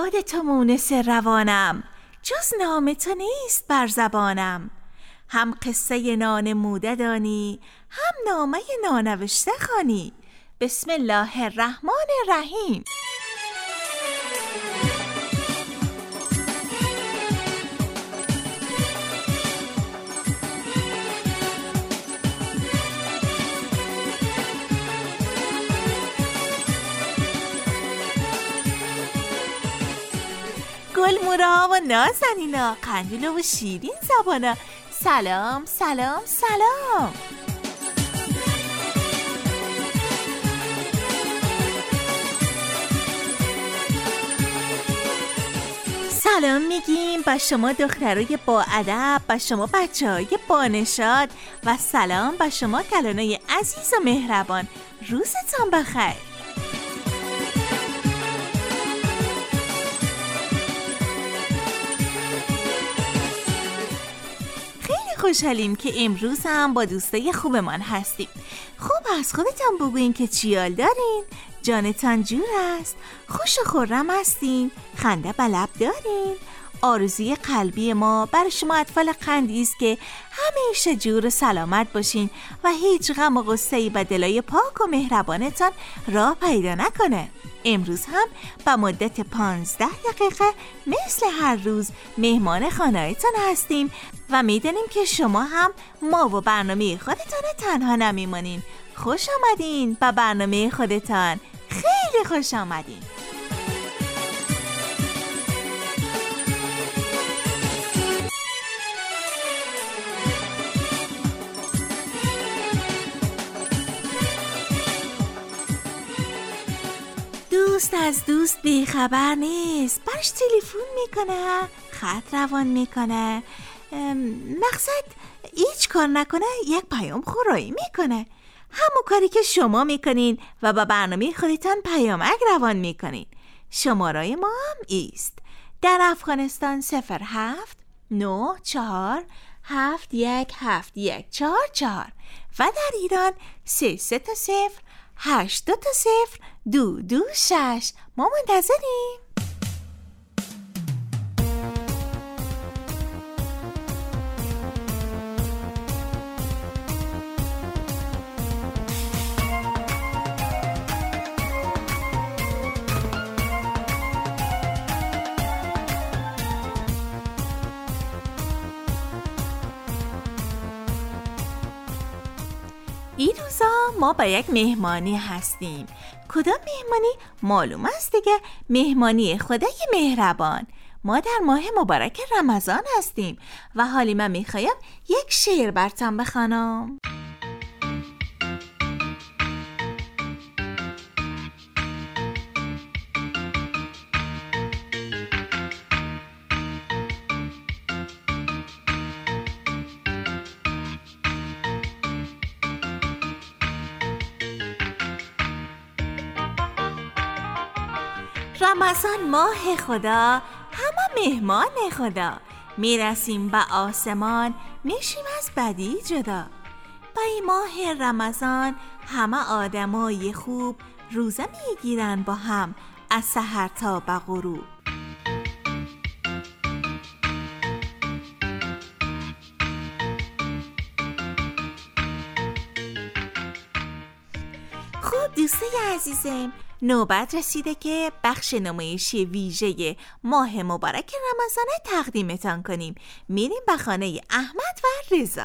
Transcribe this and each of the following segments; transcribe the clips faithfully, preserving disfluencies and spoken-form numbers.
یاد تو مونس روانم، جز نام تو نیست بر زبانم. هم قصه نانموده دانی، هم نامه نانوشته خوانی. بسم الله الرحمن الرحیم. گل مورا و نازنینا، قندیل و شیرین زبانا، سلام سلام سلام. سلام میگیم با شما دخترای با ادب، با شما بچه‌های با نشاط و سلام با شما کلانای عزیز و مهربان. روزتون بخیر. خوشحالیم که امروز هم با دوستای خوبمان هستیم. خوب از خودتان بگوین که چیال دارین؟ جانتان جور است؟ خوش و خرم هستین؟ خنده به لب دارین؟ آرزوی قلبی ما برای شما اطفال قندی است که همیشه جور و سلامت باشین و هیچ غم و غصه‌ای به دلای پاک و مهربانتان راه پیدا نکنه. امروز هم به مدت پانزده دقیقه مثل هر روز مهمان خانه‌تان هستیم و میدونیم که شما هم ما و برنامه خودتان تنها نمیمانین. خوش آمدین به برنامه خودتان، خیلی خوش آمدین. دوست از دوست بیخبر نیست، برش تلفن میکنه، خط روان میکنه، مقصد هیچ کار نکنه یک پیام خورایی میکنه. همون کاری که شما میکنین و با برنامه خودتان پیامک روان میکنین. شمارای ما هم ایست: در افغانستان صفر هفت نه چهار هفت یک هفت یک چهار چهار و در ایران سه سه تا صفر هشت دو تا صفر دو دو شش. ما منتظریم. این روزا ما با یک مهمانی هستیم. کدام مهمانی؟ معلوم است دیگه، مهمانی خدای مهربان. ما در ماه مبارک رمضان هستیم و حالی من میخوایم یک شعر براتون بخوانم. رمضان ماه خدا، همه مهمان خدا. میرسیم به آسمان، میشیم از بدی جدا. با این ماه رمضان همه آدمای خوب روزه میگیرن با هم از سحر تا به غروب. خب دوستای عزیزم، نوبت رسیده که بخش نمایشی ویژه ماه مبارک رمضان تقدیمتان کنیم. میریم به خانه احمد و رضا.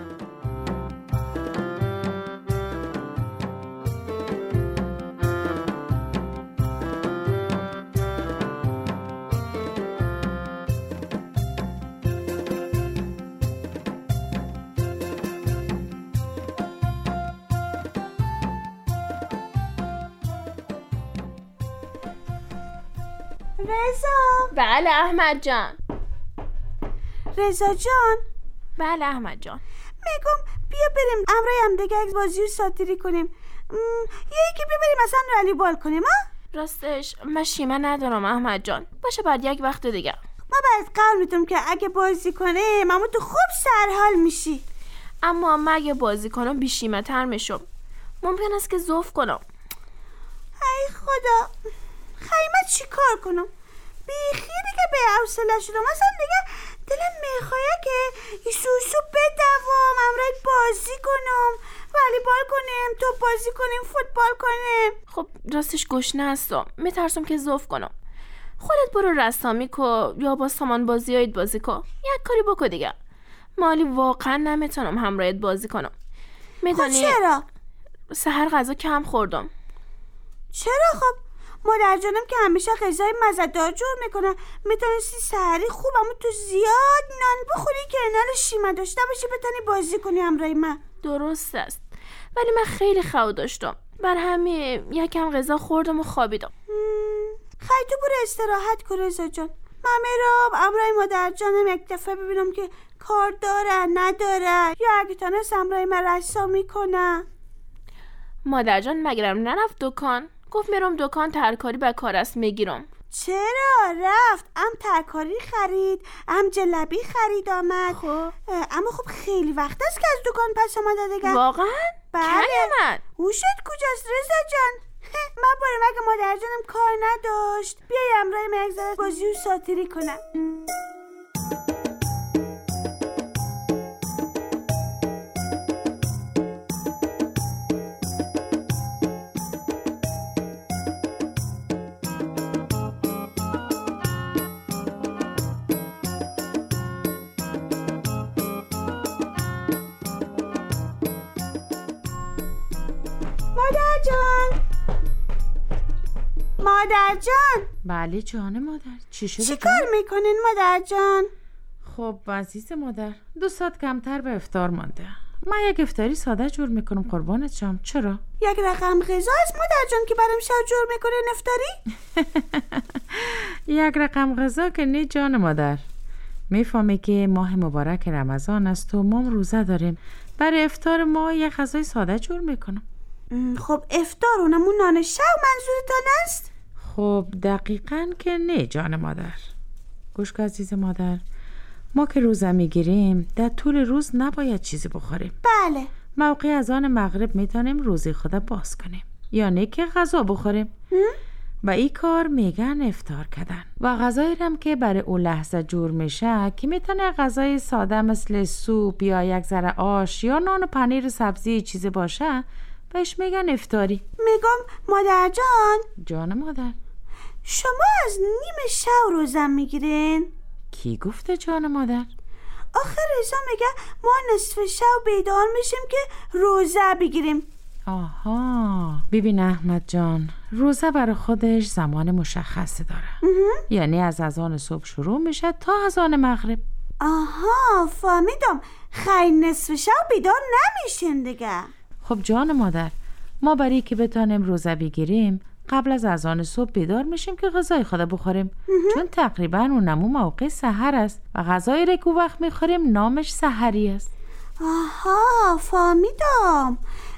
رضا. بله احمد جان. رضا جان. بله احمد جان. میگم بیا بریم امرای هم دیگه یک بازی رو ساتیری کنیم، یا یکی بیا بریم مثلا رلی بال کنیم. ها راستش من شیمه ندارم احمد جان، باشه بعد یک وقت دیگه. ما باید قول میتونم که اگه بازی کنه مامو تو خوب سرحال میشی. اما من اگه بازی کنم بیشیمه تر میشم، ممکن است که ضعف کنم. ای خدا، خیلی من چی کار کنم؟ بیخی دیگه به حوصله شدم. مثلا دیگه دلم میخواد که سوسو بدوام، امرای بازی کنم، والیبال کنیم، توپ بازی کنیم، فوتبال کنیم. خب راستش گشنه هستم، میترسم که ضعف کنم. خودت برو رسامی کو یا با سامان بازیایت بازی کو، یک کاری بکو دیگه. مالی واقعا نمیتونم همراهت بازی کنم. میدونی خب چرا؟ سحر غذا کم خوردم. چرا؟ خب مادر جانم که همیشه غذای مزه‌دار جور میکنه، میتونستی سحری خوب اما تو زیاد نان بخوری که انال شیمه داشته باشی بتونی بازی کنی همراه من. درست است، ولی من خیلی خو داشتم، بر همین یکم غذا خوردم و خوابیدم. خیلی تو برو استراحت کن رضا جان. من میرم امرای مادر جانم یک دفعه ببینم که کار داره نداره، یا اگه تانست امرای من رسامی کنه. مادر جان مگرم نرفت دکان؟ گفت میرم دکان ترکاری به کار است میگیرم. چرا رفت؟ ام ترکاری خرید، ام جلبی خرید آمد. خب اما خب خیلی وقت است که از دکان پس آمده دیگه. واقعا؟ بله. کی من؟ هوشت کجاست رضا جان؟ من بارم اگه مادر جانم کار نداشت بیای امرای من یک ذره بازی و ساتیری کنم. مادر جان، مادر جان. بله جان مادر، چی شده؟ چی کار میکنین مادر جان؟ خب عزیز مادر، دو ساعت کمتر به افطار مانده. من یک افطاری ساده جور میکنم قربانت شم. چرا؟ یک رقم غذا است مادر جان که برام شب جور میکنین افطاری؟ یک رقم غذا که نه جان مادر. میفهمی که ماه مبارک رمضان است و ما روزه داریم. برای افطار ما یک غذای ساده جور میکنم. خب افطار اونمون نان شب منظورتان است؟ خب دقیقاً که نه جان مادر. گوش کن عزیز مادر، ما که روزه میگیریم در طول روز نباید چیزی بخوریم. بله. موقع اذان مغرب میتونیم روزه خود باز کنیم یا نه که غذا بخوریم. و این کار میگن افطار کردن. و غذایی هم که برای اون لحظه جور میشه که میتونه غذای ساده مثل سوپ یا یک ذره آش یا نان و پنیر و سبزی چیزی باشه، بهش میگن افطاری. میگم مادر جان. جان مادر، شما از نیم شب روزه میگیرین؟ کی گفته جان مادر؟ آخه رضا میگه ما نصف شب بیدار میشیم که روزه بگیریم. آها، ببین احمد جان، روزه برای خودش زمان مشخصی داره. یعنی از اذان صبح شروع میشه تا اذان مغرب. آها فهمیدم، خیلی نصف شب بیدار نمیشین دیگه. خب جان مادر، ما برای که بتانیم روزه بگیریم قبل از اذان صبح بیدار میشیم که غذای خود بخوریم. چون تقریبا اونمو موقع سحر است و غذایی را که وقت میخوریم نامش سحری است. آها فهمیدم.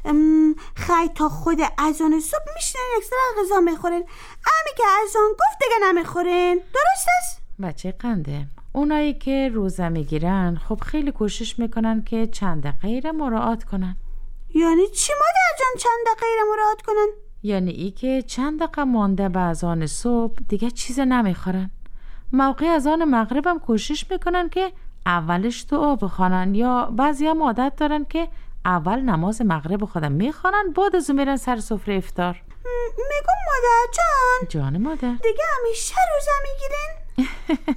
خیلی تا خود اذان صبح میشینن یک سر غذا میخورین، امی که اذان گفت دیگه نمیخورین. درست است؟ بچه قنده، اونایی که روزه میگیرن خب خیلی کوشش میکنن که چند دقیقه مراعات کنن. یعنی چی مادر جان چند دقیقه مراعات کنن؟ یعنی ای که چند دقیقه مانده به اذان صبح دیگه چیز نمیخورن. موقع اذان مغرب هم کوشش میکنن که اولش دعا بخوانن، یا بعضی هم عادت دارن که اول نماز مغرب خودم میخوانن بعد از میرن سر سفره افطار. میگم مادر جان. جان مادر، دیگه همیشه روزه میگیرین؟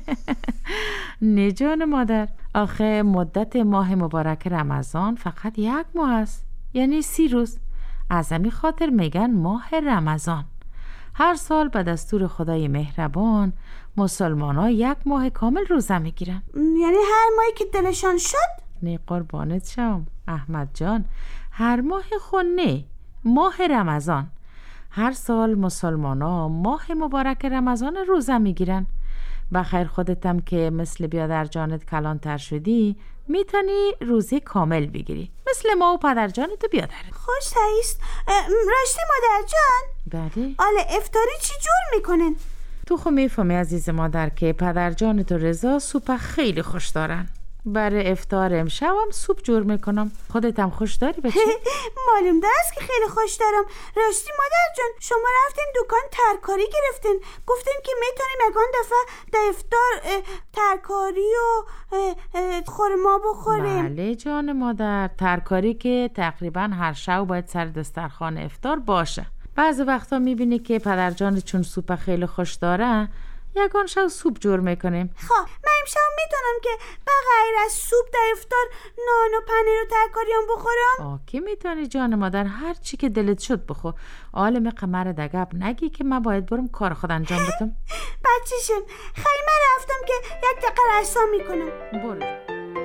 نه جان مادر، آخه مدت ماه مبارک رمضان فقط یک ماه است، یعنی سی روز. از همین خاطر میگن ماه رمضان. هر سال به دستور خدای مهربان مسلمان ها یک ماه کامل روزه میگیرن. یعنی هر ماهی که دلشان شد؟ نه قربانت شم احمد جان، هر ماه خود نه، ماه رمضان. هر سال مسلمان ها ماه مبارک رمضان روزه میگیرن. بخیر خودتم که مثل بیادر جانت کلانتر شدی میتونی روزه کامل بگیری، مثل ما و پدر جانت و بیادرت. خوش هست. راشتی مادر جان؟ بله. آله افطاری چی جور میکنن؟ تو خو میفهمی عزیز مادر که پدر جانت و رضا سوپ خیلی خوش دارن. برای افطار امشبم سوپ جور میکنم. خودت هم خوش داری بچه؟ معلوم است که خیلی خوش دارم. راستی مادر جان، شما رفتین دکان ترکاری گرفتین، گفتین که میتونیم یکان دفعه در افطار ترکاری و خورما بخوریم. بله جان مادر، ترکاری که تقریبا هر شب باید سر دسترخوان افطار باشه. بعضی وقتا میبینی که پدر جان چون سوپ خیلی خوش داره یکان شب سوپ جور میکنیم. خب من امشب میتونم که بغیر از سوپ در افطار نان و پنیر و ترکاری هم بخورم؟ آه که میتونی جان مادر، هر چی که دلت شد بخور. عالم قمر دگب نگی که من باید برم کار خود انجام بدم. بچه‌شم خیلی من رفتم که یک دقیقه رسام میکنم. برو.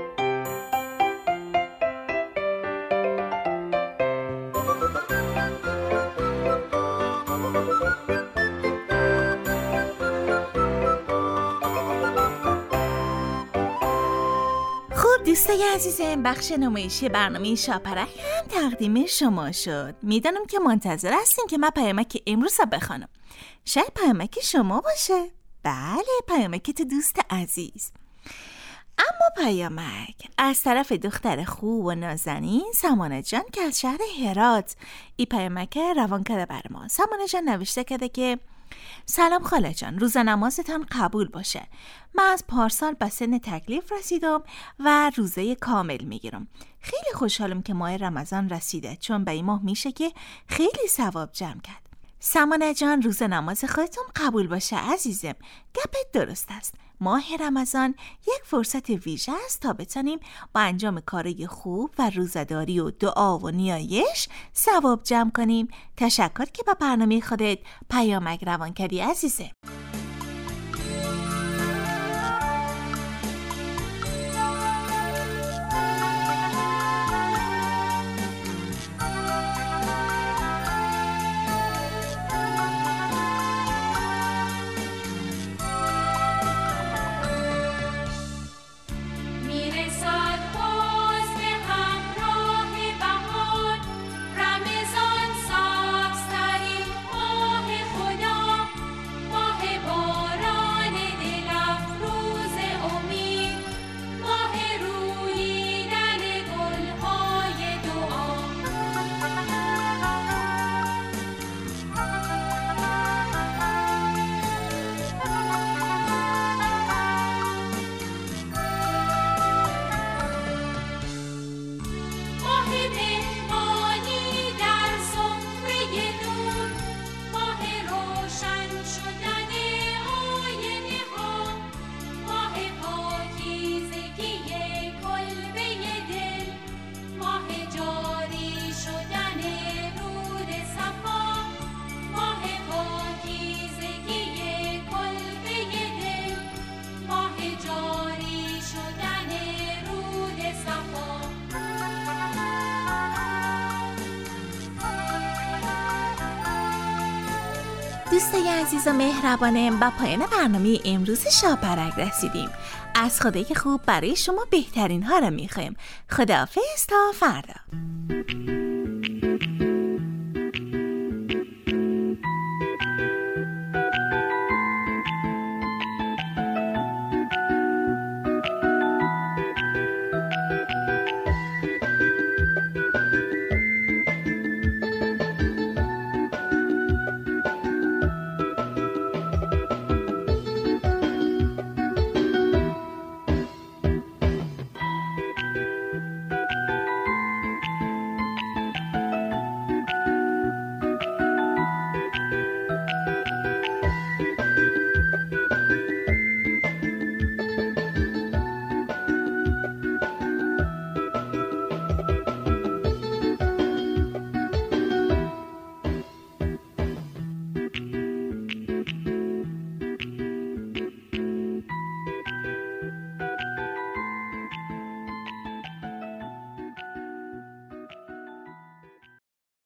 دوستای عزیزم، بخش نمایشی برنامه شاپرک هم تقدیم شما شد. میدانم که منتظر هستین که من پیامک امروز رو بخوانم. شاید پیامک شما باشه؟ بله، پیامک تو دوست عزیز. اما پیامک از طرف دختر خوب و نازنین سمانه جان که از شهر هرات. این پیامک روان کرده بر ما. سمانه جان نوشته کرده که سلام خاله جان، روز نمازتان قبول باشه. من از پارسال به سن تکلیف رسیدم و روزه کامل میگیرم. خیلی خوشحالم که ماه رمضان رسیده، چون به این ماه میشه که خیلی ثواب جمع کرد. سمانه جان، روز نماز خودتون قبول باشه عزیزم. گپت درست است. ماه رمضان یک فرصت ویژه است تا بتونیم با انجام کارهای خوب و روزه‌داری و دعا و نیایش ثواب جمع کنیم. تشکر که با برنامه خودت پیامک روان کردی عزیزم. دوستای عزیز و مهربانم، با پایان برنامه امروز شاپرک رسیدیم. از خدای خوب برای شما بهترین ها را میخوایم. خداحافظ تا فردا.